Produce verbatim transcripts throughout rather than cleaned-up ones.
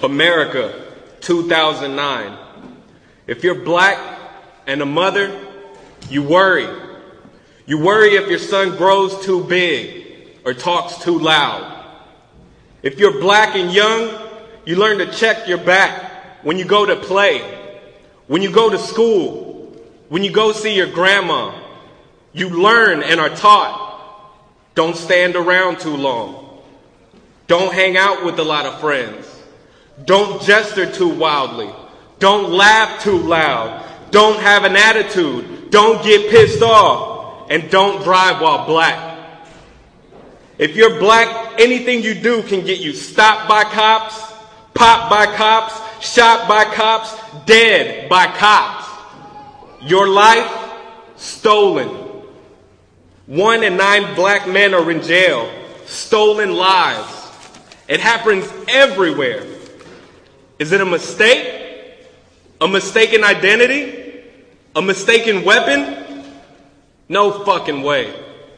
America, two thousand nine. If you're black and a mother, you worry. You worry if your son grows too big or talks too loud. If you're black and young, you learn to check your back when you go to play, when you go to school, when you go see your grandma. You learn and are taught, don't stand around too long. Don't hang out with a lot of friends. Don't gesture too wildly. Don't laugh too loud. Don't have an attitude. Don't get pissed off. And don't drive while black. If you're black, anything you do can get you stopped by cops, popped by cops, shot by cops, dead by cops. Your life, stolen. One in nine black men are in jail. Stolen lives. It happens everywhere. Is it a mistake? A mistaken identity? A mistaken weapon? No fucking way.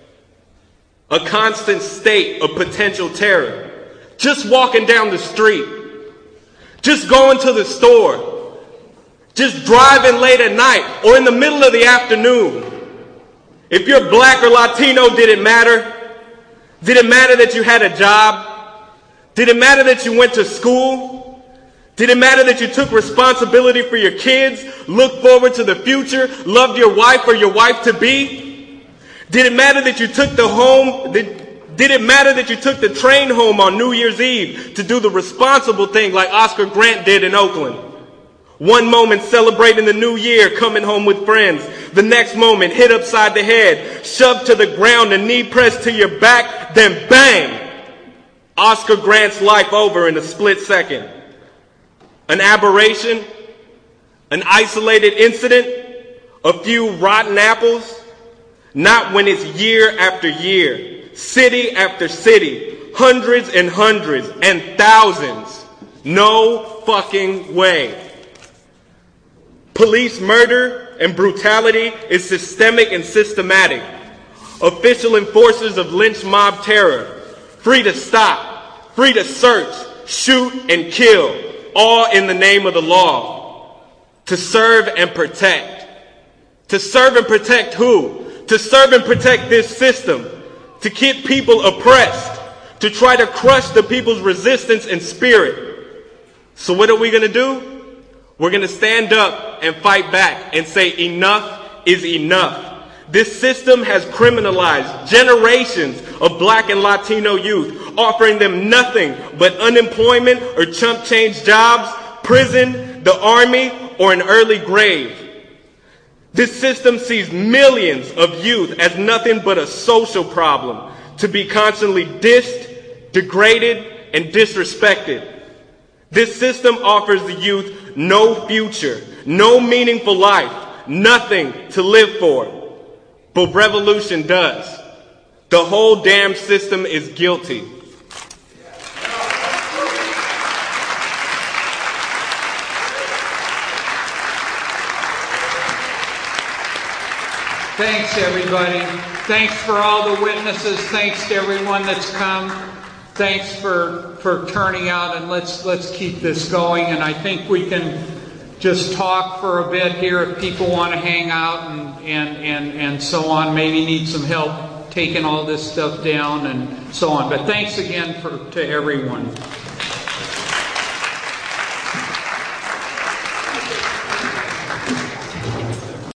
A constant state of potential terror. Just walking down the street. Just going to the store. Just driving late at night or in the middle of the afternoon. If you're black or Latino, did it matter? Did it matter that you had a job? Did it matter that you went to school? Did it matter that you took responsibility for your kids, looked forward to the future, loved your wife or your wife-to-be? Did it matter that you took the home, did, did it matter that you took the train home on New Year's Eve to do the responsible thing like Oscar Grant did in Oakland? One moment celebrating the new year, coming home with friends. The next moment hit upside the head, shoved to the ground, a knee pressed to your back, then bang! Oscar Grant's life over in a split second. An aberration, an isolated incident, a few rotten apples. Not when it's year after year, city after city, hundreds and hundreds and thousands. No fucking way. Police murder and brutality is systemic and systematic. Official enforcers of lynch mob terror, free to stop, free to search, shoot and kill. All in the name of the law. To serve and protect. To serve and protect who? To serve and protect this system. To keep people oppressed. To try to crush the people's resistance and spirit. So what are we going to do? We're going to stand up and fight back and say enough is enough. This system has criminalized generations of black and Latino youth, offering them nothing but unemployment or chump change jobs, prison, the army, or an early grave. This system sees millions of youth as nothing but a social problem, to be constantly dissed, degraded, and disrespected. This system offers the youth no future, no meaningful life, nothing to live for. But revolution does. The whole damn system is guilty. Thanks, everybody. Thanks for all the witnesses. Thanks to everyone that's come. Thanks for, for turning out, and let's let's keep this going. And I think we can just talk for a bit here if people want to hang out and, and, and, and so on. Maybe need some help taking all this stuff down and so on. But thanks again for, to everyone.